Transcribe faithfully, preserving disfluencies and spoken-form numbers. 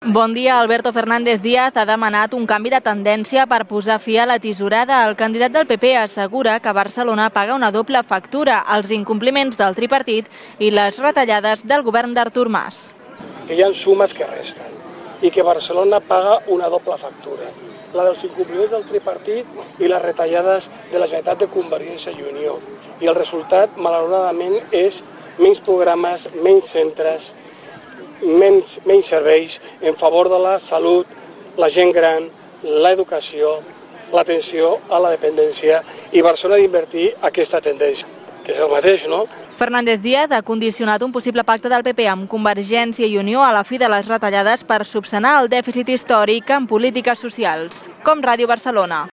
Bon dia. Alberto Fernández Díaz ha demanat un canvi de tendència per posar fi a la tisorada. El candidat del P P assegura que Barcelona paga una doble factura, els incompliments del tripartit i les retallades del govern d'Artur Mas. Que hi ha sumes que resten i que Barcelona paga una doble factura, la dels incompliments del tripartit i les retallades de la Generalitat de Convergència i Unió. I el resultat, malauradament, és menys programes, menys centres, menys, menys serveis en favor de la salut, la gent gran, l'educació, l'atenció a la dependència, i Barcelona ha d'invertir aquesta tendència, que és el mateix, no? Fernández Díaz ha condicionat un possible pacte del P P amb Convergència i Unió a la fi de les retallades per subsanar el dèficit històric en polítiques socials. Com Ràdio Barcelona.